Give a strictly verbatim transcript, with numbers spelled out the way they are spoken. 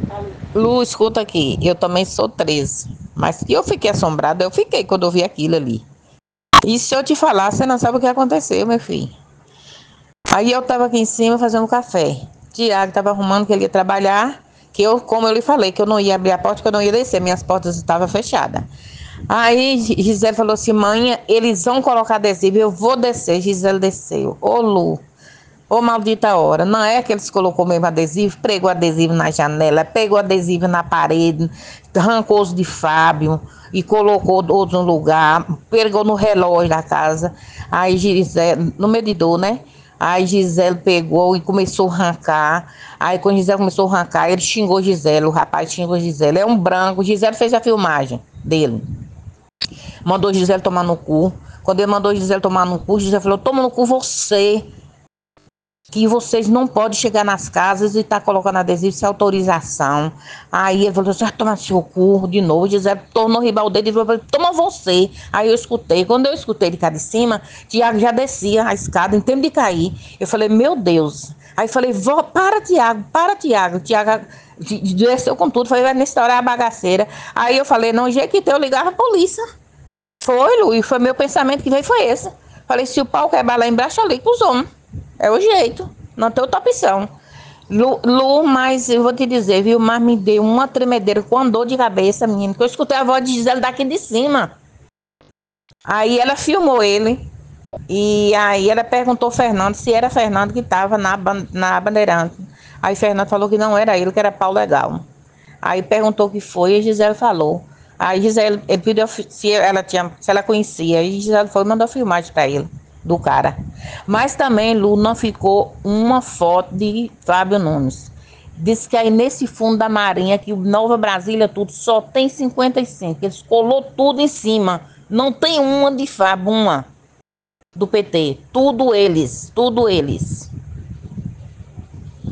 Lu, escuta aqui, eu também sou treze, mas que eu fiquei assombrada, eu fiquei quando eu vi aquilo ali. E se eu te falar, você não sabe o que aconteceu, meu filho. Aí eu tava aqui em cima fazendo café. Tiago tava arrumando que ele ia trabalhar, que eu, como eu lhe falei, que eu não ia abrir a porta, que eu não ia descer, minhas portas estavam fechadas. Aí Gisele falou assim, mãe, eles vão colocar adesivo, eu vou descer. Gisele desceu. Ô Lu, ô maldita hora, não é que eles colocou mesmo adesivo, pregou adesivo na janela, pegou adesivo na parede, arrancou os de Fábio e colocou outros no lugar, pegou no relógio da casa. Aí Gisele, no medidor, né? Aí Gisele pegou e começou a arrancar. Aí quando Gisele começou a arrancar, ele xingou Gisele, o rapaz xingou Gisele. É um branco, Gisele fez a filmagem dele. Mandou Gisele tomar no cu. Quando ele mandou Gisele tomar no cu, Gisele falou, toma no cu você, que vocês não podem chegar nas casas e estar tá colocando adesivo sem autorização. Aí ele falou, você vai tomar seu cu de novo. Gisele tornou a ribar o dedo e falou, toma você. Aí eu escutei. Quando eu escutei de cá de cima, Tiago já descia a escada em tempo de cair. Eu falei, meu Deus. Aí falei, vó, para, Tiago, para, Tiago. Tiago desceu com tudo, falei, vai nessa hora a bagaceira. Aí eu falei, não, jeito eu ligava a polícia. Foi, Lu, e foi meu pensamento que veio, foi esse. Falei, se o pau quebrar lá embaixo, ali com os homens. É o jeito, não tem outra opção. Lu, Lu, mas eu vou te dizer, viu, mas me deu uma tremedeira com dor de cabeça, menino, que eu escutei a voz de Gisele daqui de cima. Aí ela filmou ele, e aí ela perguntou ao Fernando se era Fernando que estava na, na Bandeirante. Aí Fernando falou que não era ele, que era pau legal. Aí perguntou o que foi e Gisele falou. Aí Gisele, ele pediu se ela tinha, se ela conhecia. E Gisele foi e mandou filmagem para ele, do cara. Mas também, Lu, não ficou uma foto de Fábio Nunes. Diz que aí nesse fundo da Marinha, que Nova Brasília, tudo, só tem cinquenta e cinco. Eles colou tudo em cima. Não tem uma de Fábio, uma do P T. Tudo eles, tudo eles.